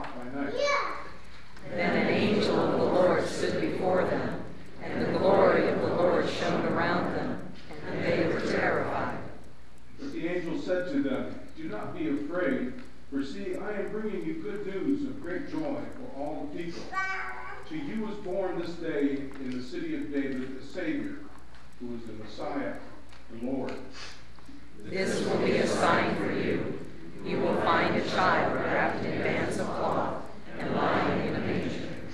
out by night. Then an angel of the Lord stood before them, and the glory of the Lord shone around them, and they were terrified. But the angel said to them, "Do not be afraid, for see, I am bringing you good news of great joy for all the people. To you was born this day in the city of David a Savior, who is the Messiah, the Lord. This will be a sign for you. You will find a child wrapped in bands of cloth and lying in a manger."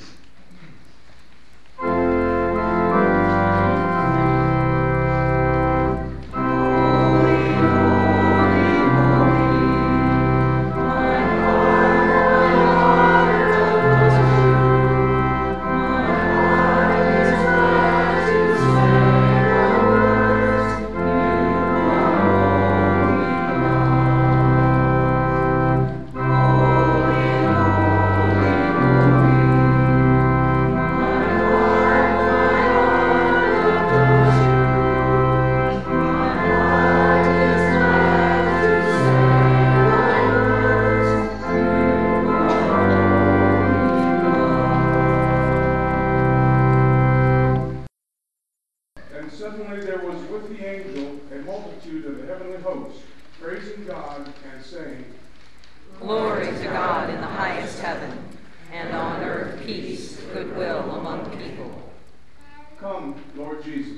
Suddenly there was with the angel a multitude of the heavenly host, praising God and saying, Glory to God in the highest heaven, and on earth peace, goodwill among people. Come, Lord Jesus.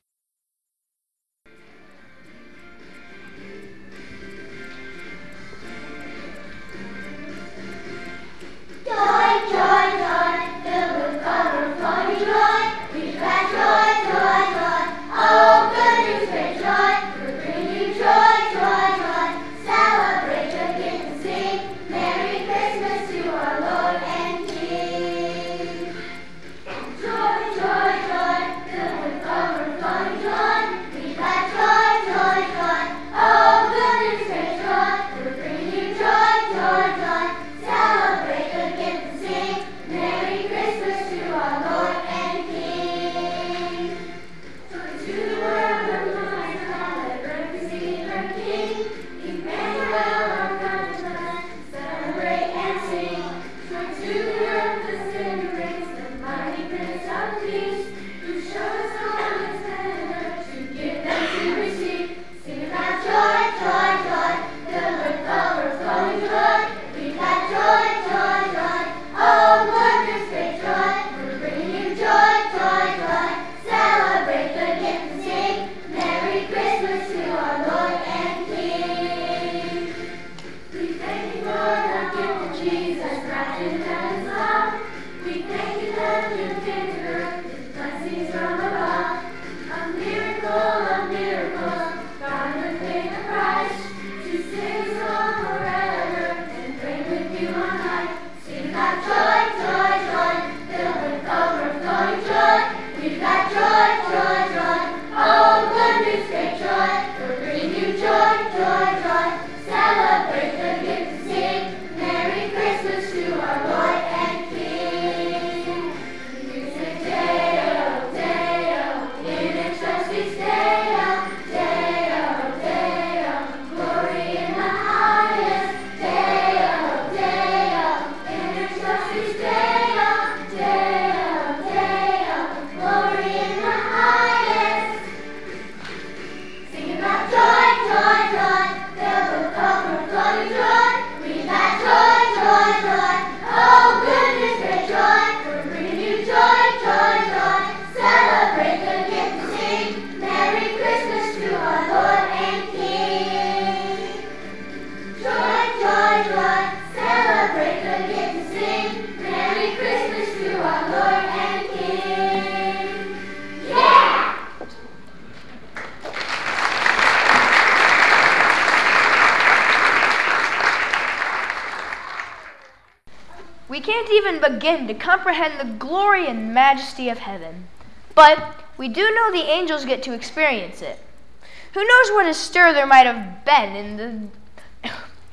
We can't even begin to comprehend the glory and majesty of heaven. But we do know the angels get to experience it. Who knows what a stir there might have been in the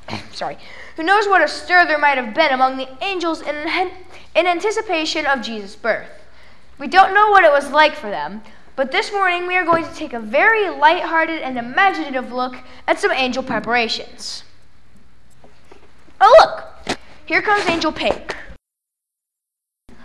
Who knows what a stir there might have been among the angels in anticipation of Jesus' birth. We don't know what it was like for them, but this morning we are going to take a very lighthearted and imaginative look at some angel preparations. Oh look! Here comes Angel Pink.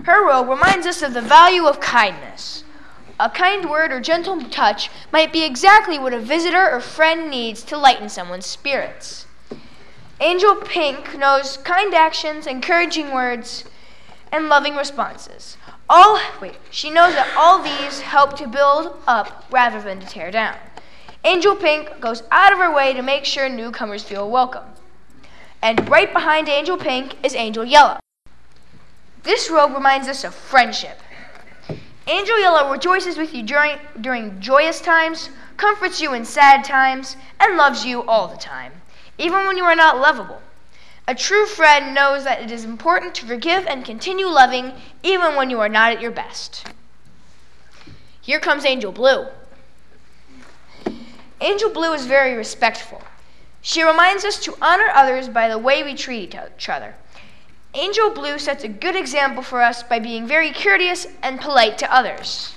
Her robe reminds us of the value of kindness. A kind word or gentle touch might be exactly what a visitor or friend needs to lighten someone's spirits. Angel Pink knows kind actions, encouraging words, and loving responses. She knows that all these help to build up rather than to tear down. Angel Pink goes out of her way to make sure newcomers feel welcome. And right behind Angel Pink is Angel Yellow. This robe reminds us of friendship. Angel Yellow rejoices with you during joyous times, comforts you in sad times, and loves you all the time, even when you are not lovable. A true friend knows that it is important to forgive and continue loving even when you are not at your best. Here comes Angel Blue. Angel Blue is very respectful. She reminds us to honor others by the way we treat each other. Angel Blue sets a good example for us by being very courteous and polite to others.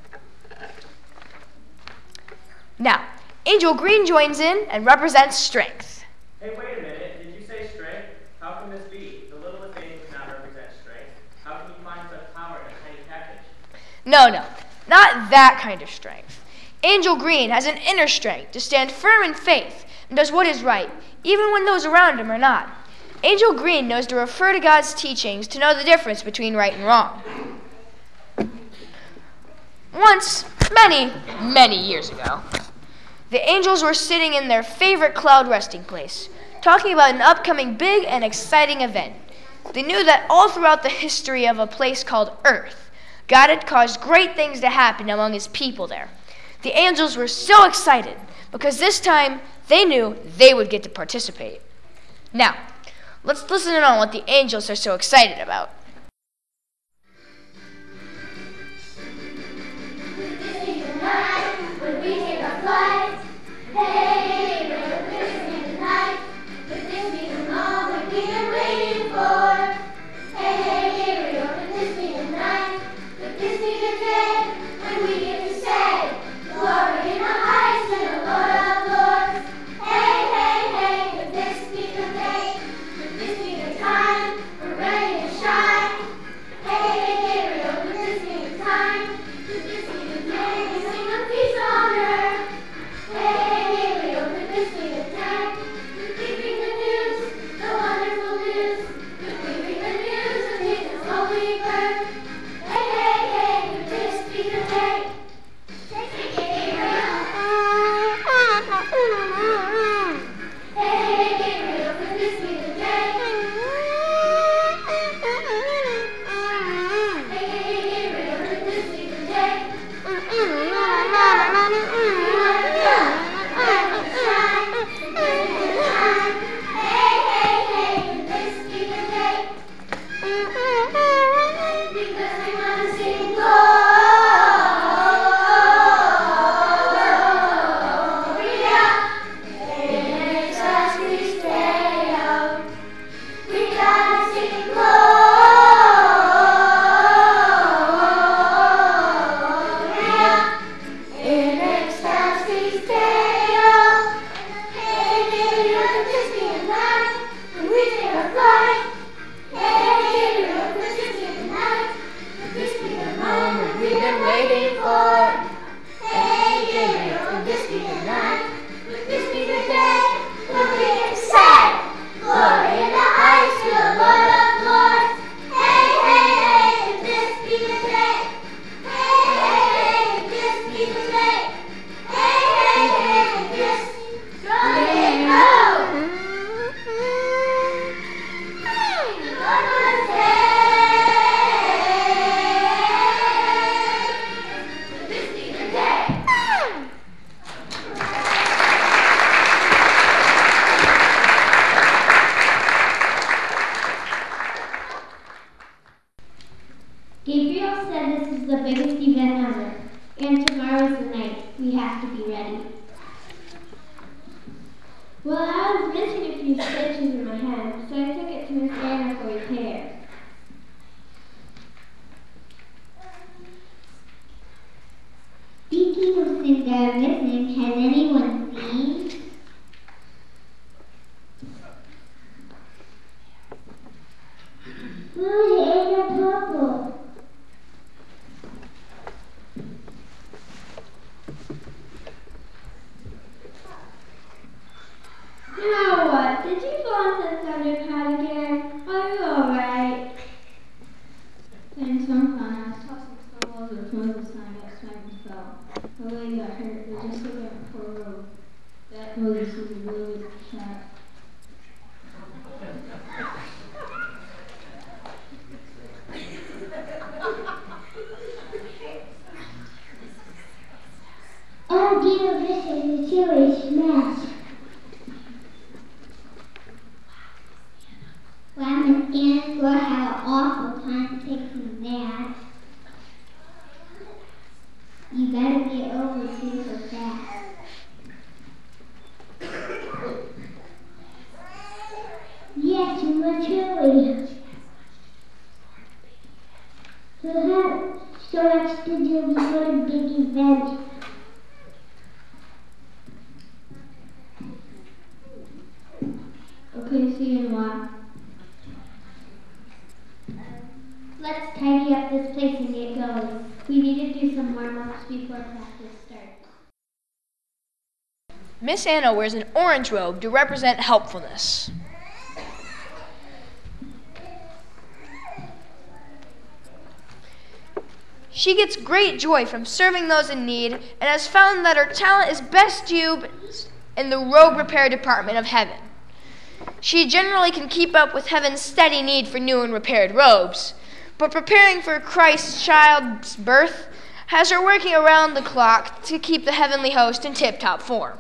Now, Angel Green joins in and represents strength. Hey, wait a minute. Did you say strength? How can this be? The littlest angel cannot represent strength. How can you find such power in a tiny package? No, not that kind of strength. Angel Green has an inner strength to stand firm in faith and does what is right, even when those around him are not. Angel Green knows to refer to God's teachings to know the difference between right and wrong. Once, many years ago, the angels were sitting in their favorite cloud resting place, talking about an upcoming big and exciting event. They knew that all throughout the history of a place called Earth, God had caused great things to happen among his people there. The angels were so excited because this time they knew they would get to participate. Now, let's listen in on what the angels are so excited about. Gabriel said this is the biggest event ever, and tomorrow's the night. We have to be ready. Well, I was missing a few stitches in my hand, so I took it to Miss Anna for repair. Speaking of things that are missing, has anyone seen? Look, Anna Purple. too. This is a Jewish mess. Wow, Miss Anna's going to have an awful time fixing that. You gotta get over super fast. Yes, maturely. So have so much to do before the big event. Okay, see you in a while. Let's tidy up this place and get going. We need to do some warm-ups before practice starts. Miss Anna wears an orange robe to represent helpfulness. She gets great joy from serving those in need and has found that her talent is best used in the robe repair department of heaven. She generally can keep up with heaven's steady need for new and repaired robes, but preparing for Christ's child's birth has her working around the clock to keep the heavenly host in tip-top form.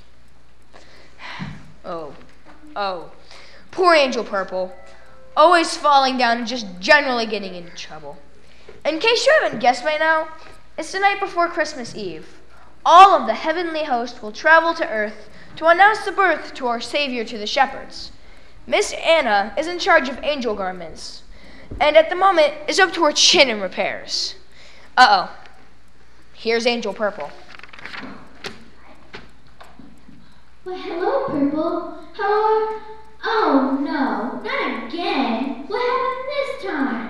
Oh, poor Angel Purple, always falling down and just generally getting into trouble. In case you haven't guessed by now, it's the night before Christmas Eve. All of the heavenly host will travel to earth to announce the birth to our Savior to the shepherds. Miss Anna is in charge of angel garments, and at the moment is up to her chin in repairs. Uh-oh. Here's Angel Purple. Well, hello, Purple. How are... Oh, no, not again. What happened this time?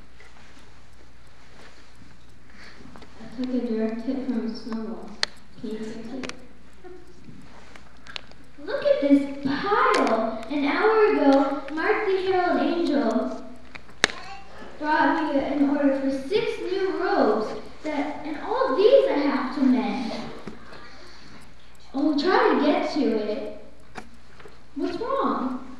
I took a direct hit from a snowball. Can you fix it? Look at this pile. An hour ago, Mark the Herald Angel brought me an order for 6 new robes, and all these I have to mend. I'll try to get to it. What's wrong?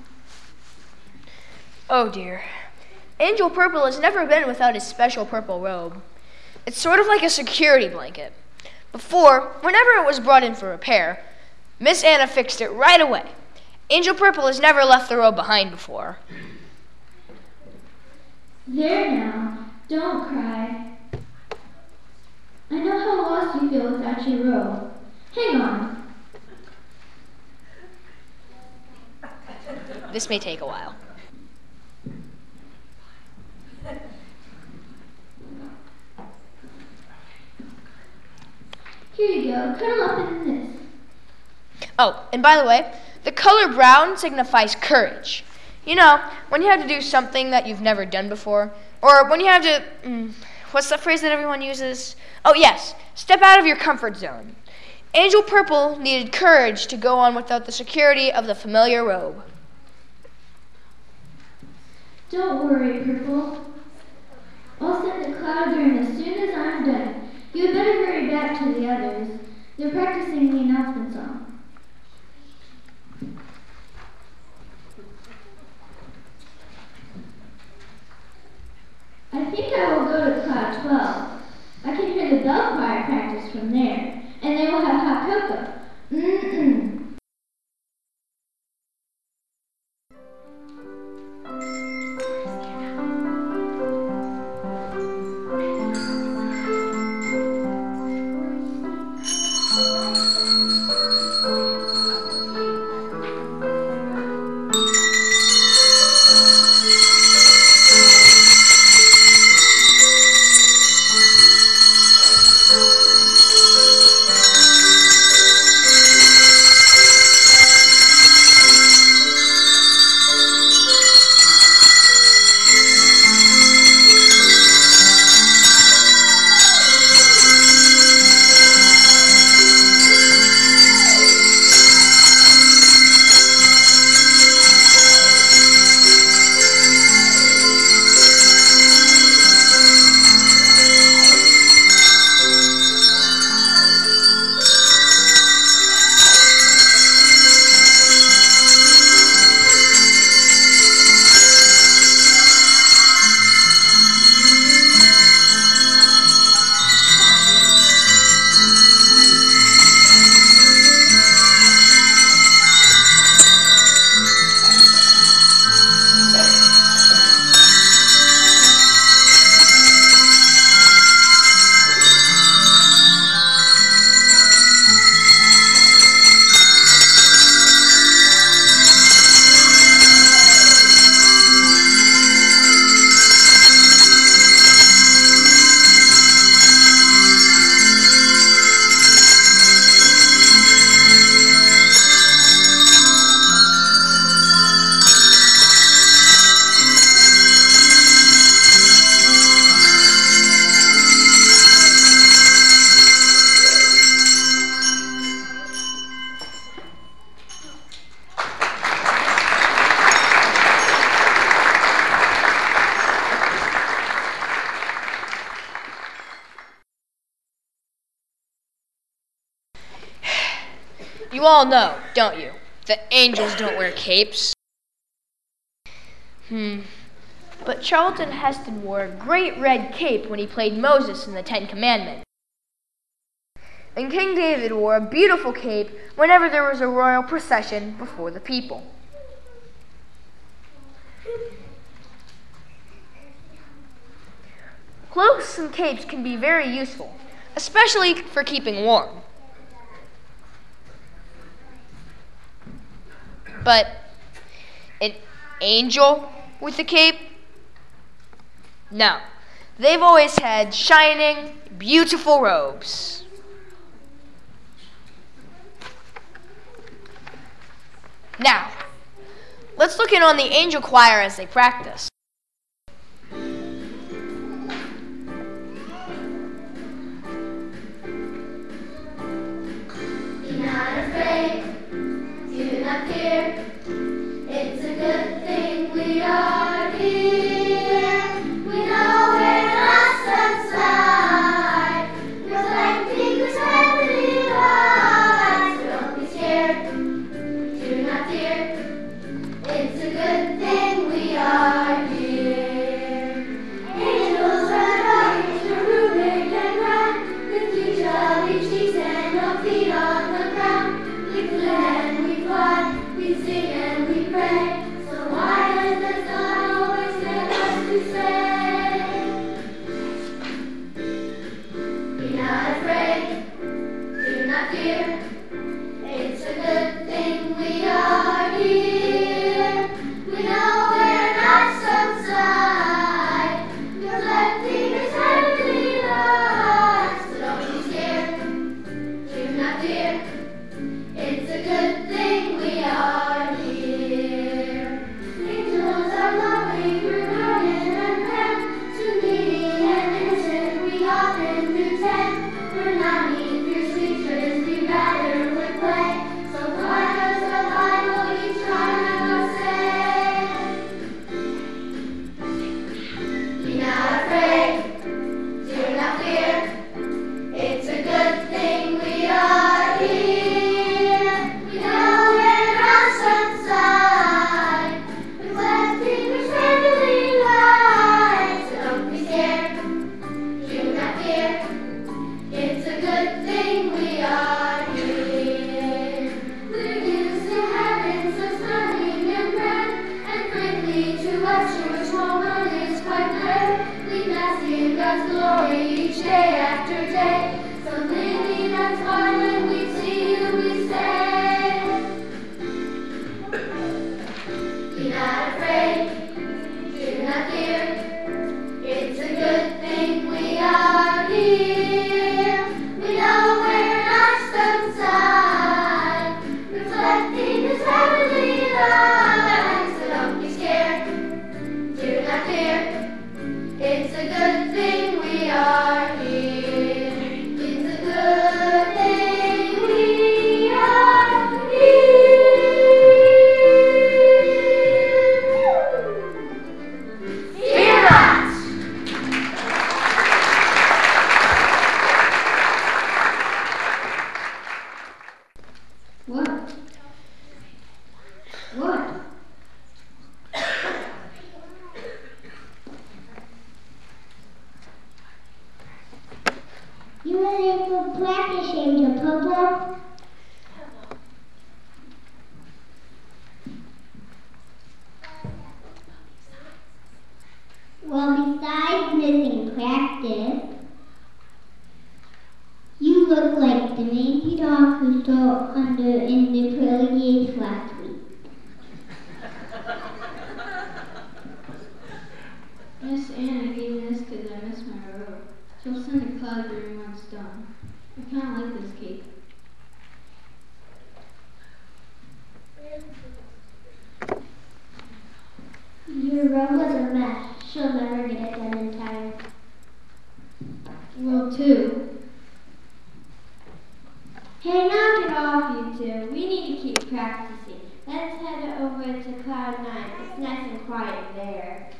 Oh dear. Angel Purple has never been without his special purple robe. It's sort of like a security blanket. Before, whenever it was brought in for repair, Miss Anna fixed it right away. Angel Purple has never left the robe behind before. There now, don't cry. I know how lost you feel without your robe. Hang on. This may take a while. Here you go, cuddle up in this. Oh, and by the way, the color brown signifies courage. You know, when you have to do something that you've never done before, or when you have to, what's the phrase that everyone uses? Oh yes, step out of your comfort zone. Angel Purple needed courage to go on without the security of the familiar robe. Don't worry, Purple. I'll send the cloud in as soon as I'm done. You had better hurry back to the others. They're practicing the announcement song. I think I will go to Cloud 12. I can hear the bell choir practice from there, and they will have hot cocoa. Mm-mm. You all know, don't you, that angels don't wear capes? But Charlton Heston wore a great red cape when he played Moses in the Ten Commandments. And King David wore a beautiful cape whenever there was a royal procession before the people. Cloaks and capes can be very useful, especially for keeping warm. But an angel with a cape? No. They've always had shining, beautiful robes. Now, let's look in on the angel choir as they practice. It's a good thing we are here. We know we're not outside. We're reflecting this heavenly light. So don't be scared. Do not fear. It's a good thing we are here. Angels are guardians, they're rooted and round. With each of each cheeks and no feet on the ground. We flee and we fly. We sing and we pray, so why does the sun always get us to say? Be not afraid, do not fear, it's a good thing we are here. We know we're not some side, reflecting His heavenly light. So don't be scared, do not fear, it's a good thing we are here. Angels are lovely, we're guarded and pet. To needy and innocent we often pretend. We're not mean, fierce creatures, we rather would play. So why does the Bible each time say? Be not afraid, do not fear. It's a good thing we are here. We know we're not outside, reflecting His heavenly light. So don't be scared, do not fear. It's a good thing we are here. We're used to heaven so stunning and grand, and frankly to us Jewish woman is quite good. We bask in God's glory each day after day. So maybe that's why when we see you we say, be not afraid, do not fear. It's a good thing we are here. We know we're not outside, reflecting His heavenly light. So don't be scared, do not fear. It's a good thing we are here. It's a good thing we are here. Fear not! What? What? You were there for practice, Angel Popo. Well, besides missing practice, you look like the mangy dog who stole under in the pearly gates last week. Miss Anna gave me this because I missed my robe. She'll send a cloud during when it's done. I kind of like this cape. Your robe was a mess. She'll never get it done in time. Well, too. Hey, knock it off, you two. We need to keep practicing. Let's head over to Cloud 9. It's nice and quiet there.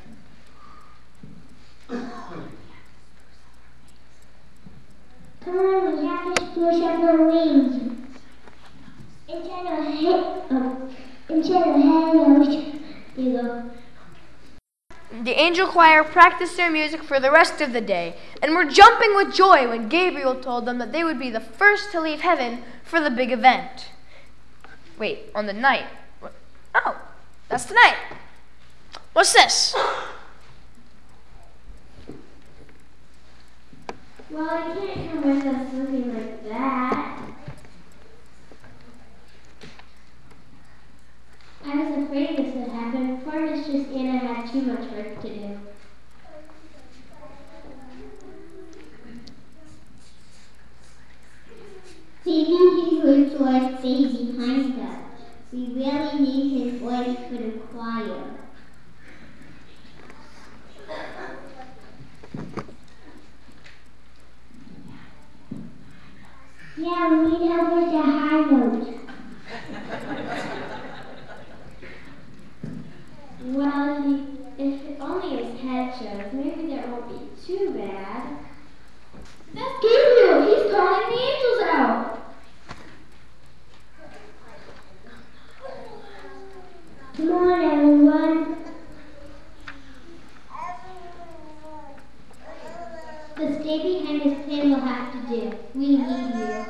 Come on, we have to spruce up our wings. The angel choir practiced their music for the rest of the day and were jumping with joy when Gabriel told them that they would be the first to leave heaven for the big event. Wait, on the night. Oh, that's the night. What's this? Well, you can't come with us looking like that. I was afraid this would happen. Poor Mistress Anna had too much work to do. Maybe he would stay behind us. We really need his voice for the choir. Yeah, we need help with the high note. Well, if only his head shows, maybe that won't be too bad. That's Gabriel! He's calling the angels out! Come on, everyone. The stay behind this plan will have to do. We need you.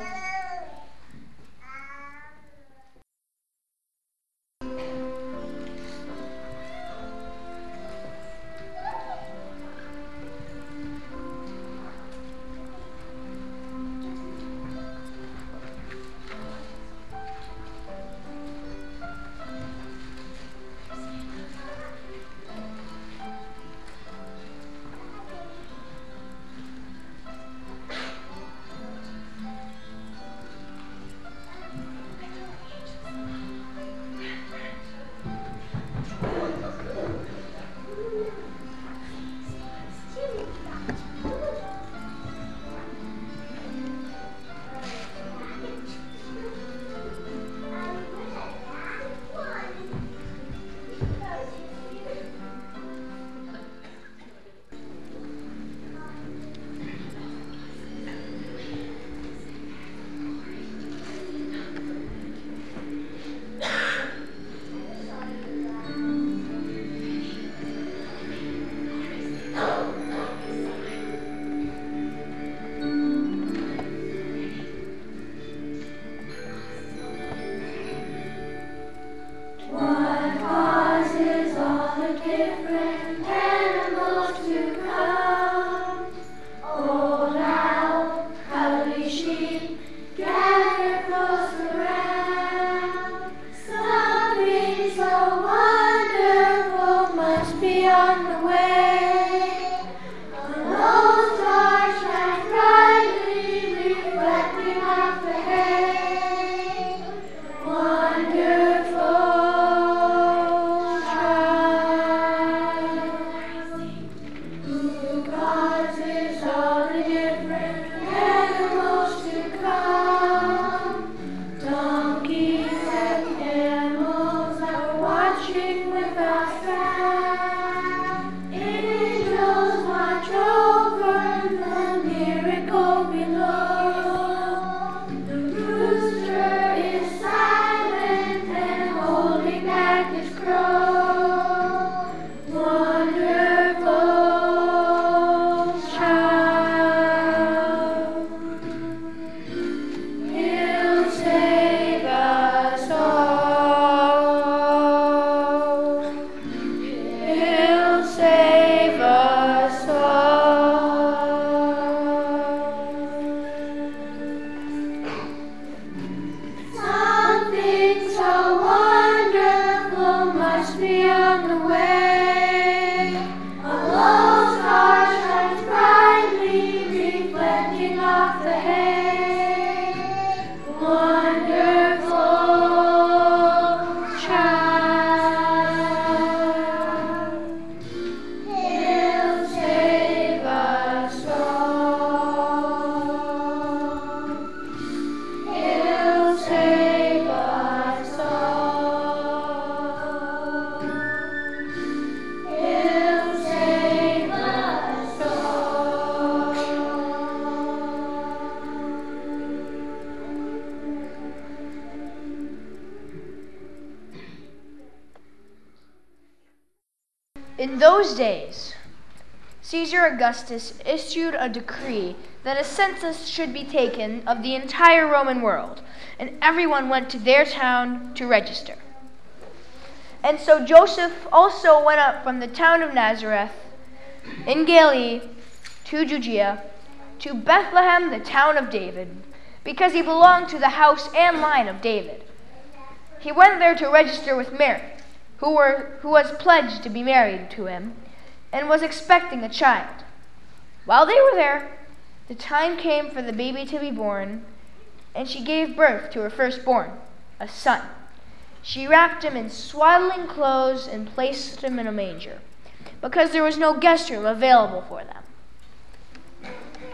In those days, Caesar Augustus issued a decree that a census should be taken of the entire Roman world, and everyone went to their town to register. And so Joseph also went up from the town of Nazareth in Galilee to Judea, to Bethlehem, the town of David, because he belonged to the house and line of David. He went there to register with Mary, who was pledged to be married to him, and was expecting a child. While they were there, the time came for the baby to be born, and she gave birth to her firstborn, a son. She wrapped him in swaddling clothes and placed him in a manger, because there was no guest room available for them.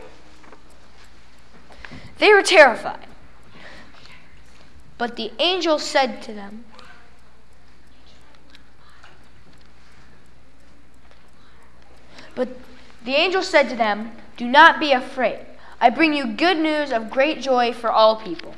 They were terrified. But the angel said to them, "Do not be afraid. I bring you good news of great joy for all people.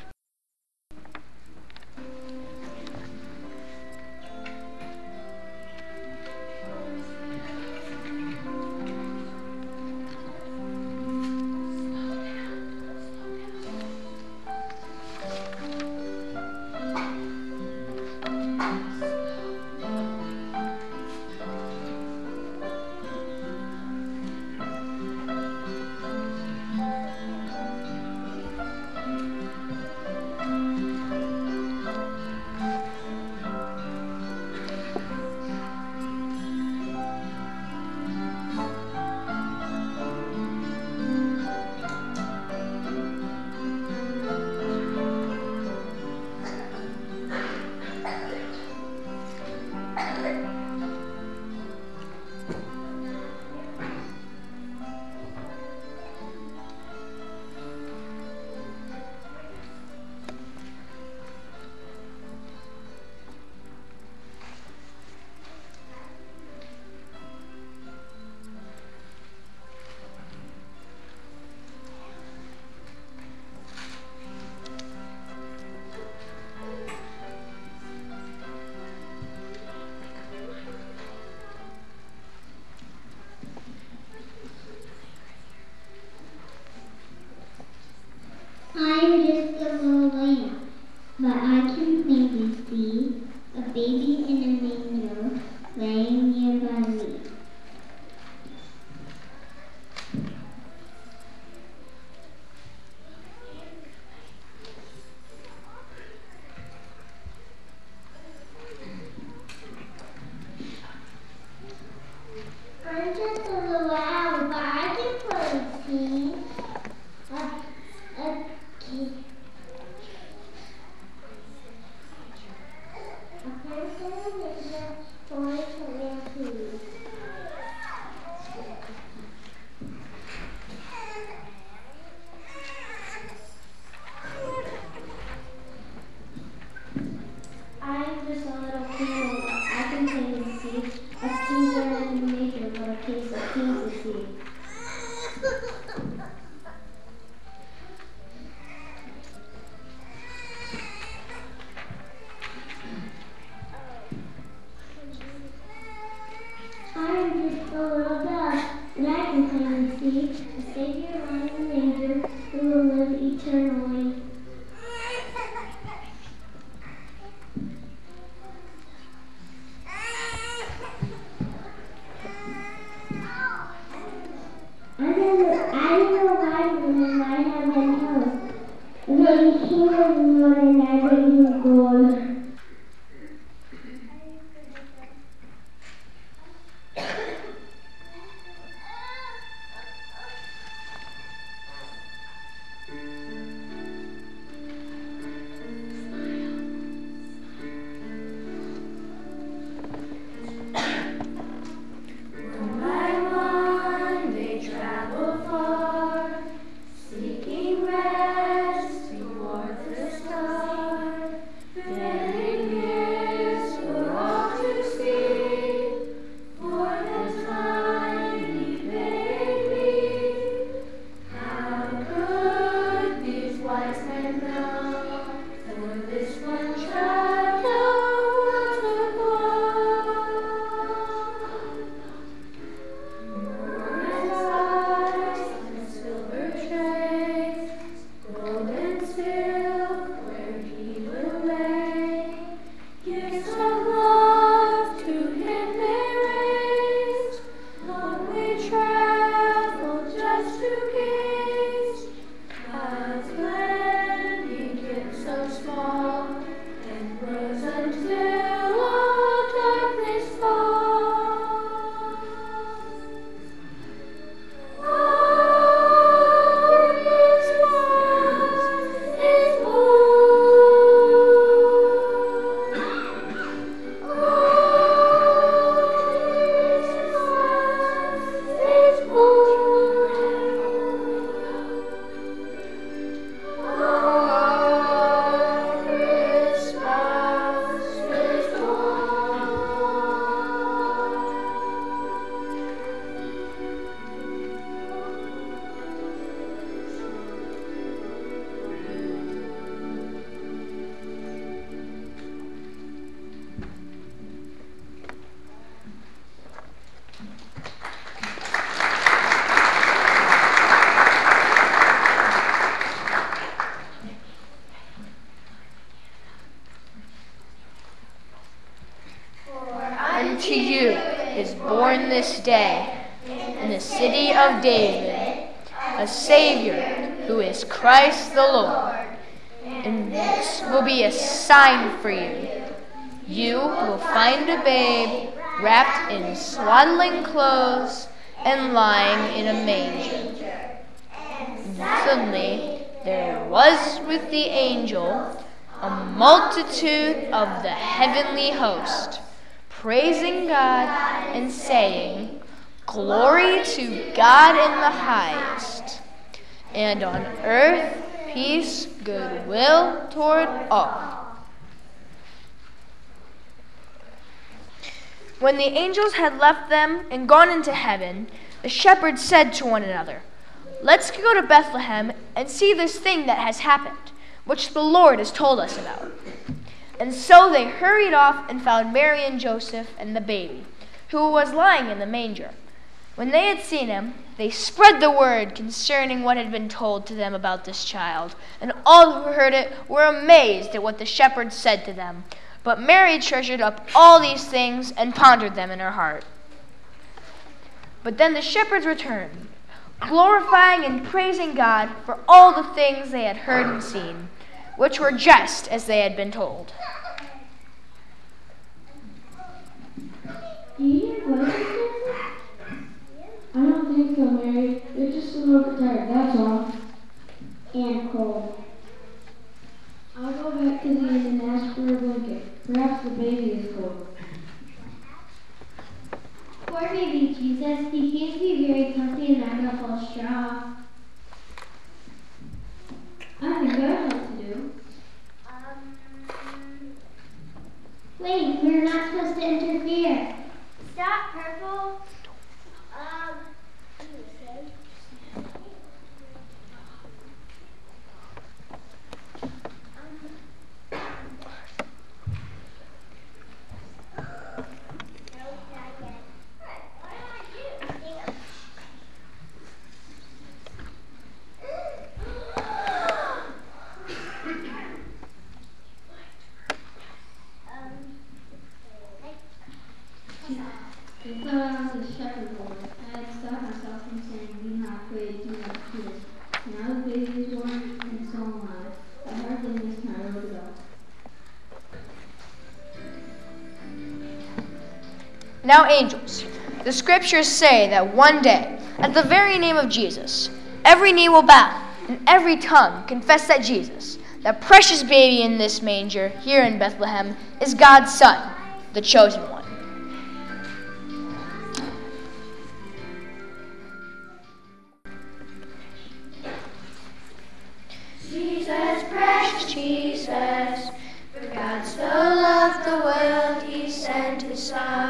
I'm just a little lamb, but I can plainly see a baby in a manger laying nearby me. I'm just a little owl, but I can plainly see a person in the forest of their food. I'm just a little camel, but I can plainly see a king wearing a manger, but a case of kings to see. I'm just a little dove, and I can plainly see a Savior lying in a manger who will live eternally. I know why when I have a nose. When he was born, I bring him gold. One by one they travel far. this day in the city of David a Savior who is Christ the Lord. And this will be a sign for you. You will find a babe wrapped in swaddling clothes and lying in a manger. And suddenly there was with the angel a multitude of the heavenly host, praising God and saying, "Glory to God in the highest, and on earth peace, goodwill toward all." When the angels had left them and gone into heaven, the shepherds said to one another, "Let's go to Bethlehem and see this thing that has happened, which the Lord has told us about." And so they hurried off and found Mary and Joseph and the baby, who was lying in the manger. When they had seen him, they spread the word concerning what had been told to them about this child, and all who heard it were amazed at what the shepherds said to them. But Mary treasured up all these things and pondered them in her heart. But then the shepherds returned, glorifying and praising God for all the things they had heard and seen, which were just as they had been told. Do you hear voices? I don't think so, Mary. They're just a little bit tired, that's all. And cold. I'll go back to the inn and ask for a blanket. Perhaps the baby is cold. Poor baby Jesus, he seems to be very comfy and not enough of straw. I think I know what to do. Wait, we're not supposed to interfere. Stop, Purple. Before I was a shepherd boy, I had stopped myself from saying, "Be not afraid, do not fear." Now the baby is born, and so am I. I hardly missed my road at all. Now, angels, the scriptures say that one day, at the very name of Jesus, every knee will bow and every tongue confess that Jesus, that precious baby in this manger here in Bethlehem, is God's Son, the chosen one. Jesus, precious Jesus, for God so loved the world, he sent his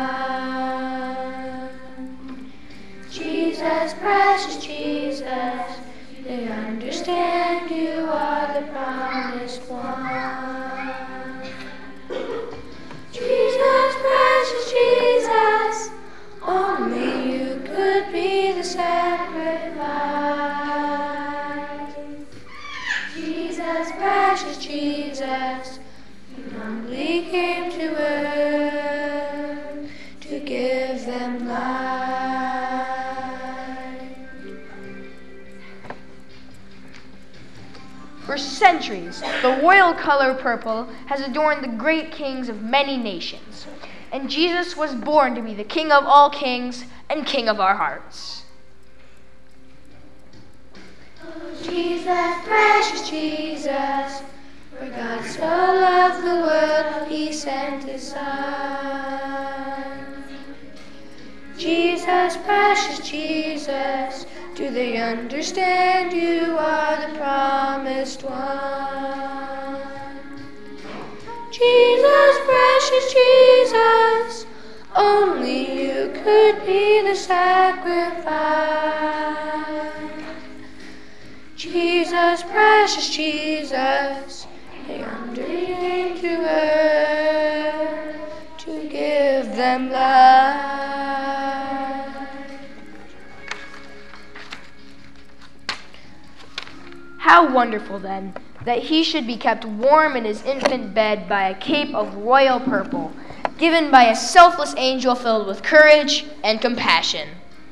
Son. Jesus, precious Jesus, they understand you are the promised one. Jesus, precious Jesus, only you could be the sacrifice. Jesus, precious Jesus, you humbly came to earth to give them life. For centuries, the royal color purple has adorned the great kings of many nations, and Jesus was born to be the King of all kings and King of our hearts. Jesus, precious Jesus, for God so loved the world, he sent his Son. Jesus, precious Jesus, do they understand you are the promised one? Jesus, precious Jesus, only you could be the sacrifice. Jesus, precious Jesus, they came to earth to give them life. How wonderful, then, that he should be kept warm in his infant bed by a cape of royal purple, given by a selfless angel filled with courage and compassion.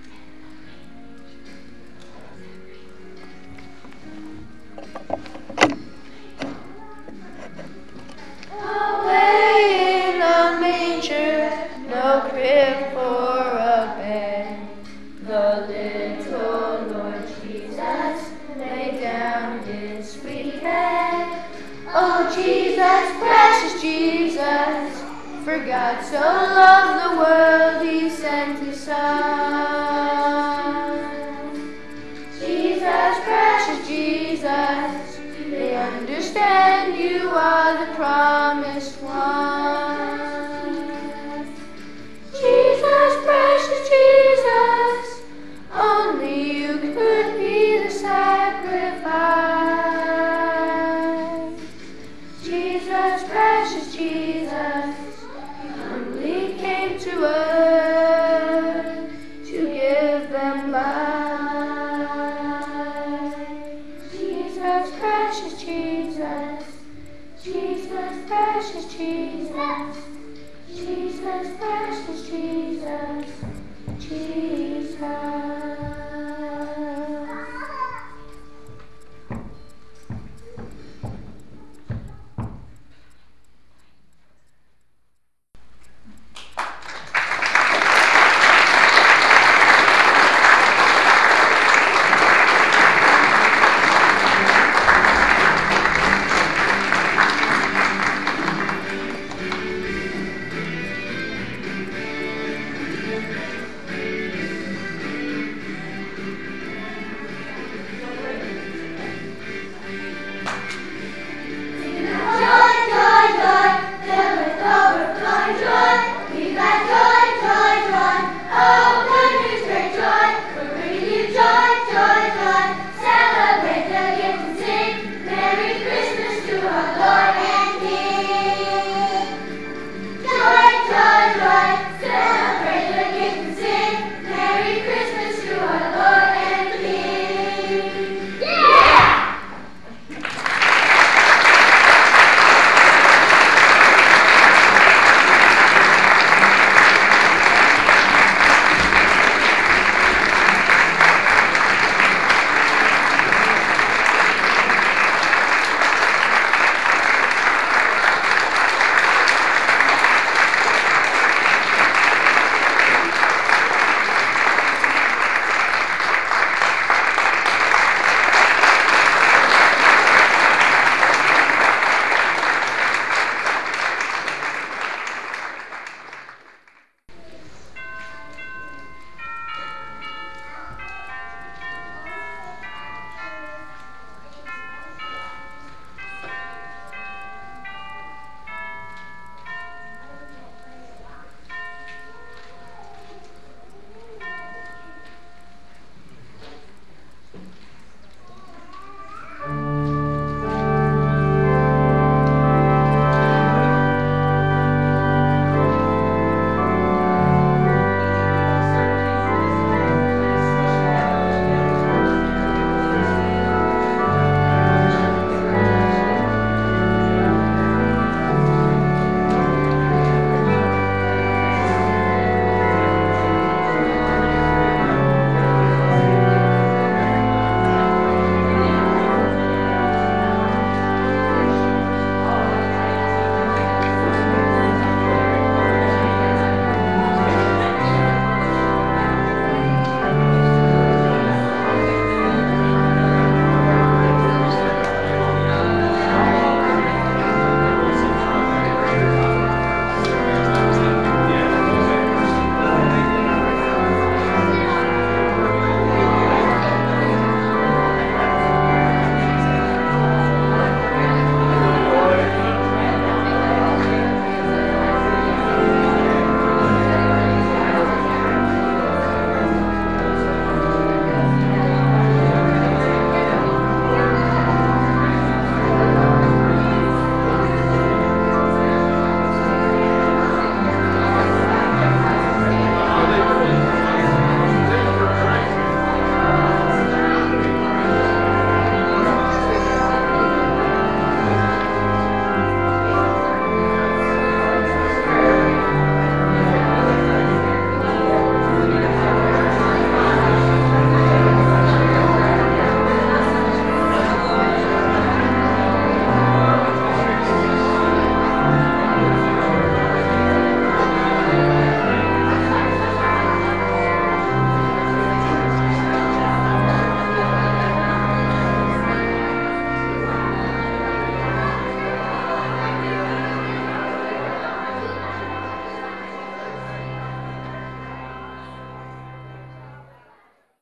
Away in a manger, no crib for a bed, the little Lord Jesus laid down his sweet head. Oh, Jesus, precious Jesus, for God so loved the world, he sent his Son. Jesus, precious Jesus, they understand you are the promised one. Jesus, precious Jesus, only you could be the sacrifice. Jesus, precious Jesus, humbly came to earth to give them life. Jesus, precious Jesus, Jesus, precious Jesus, Jesus, precious Jesus.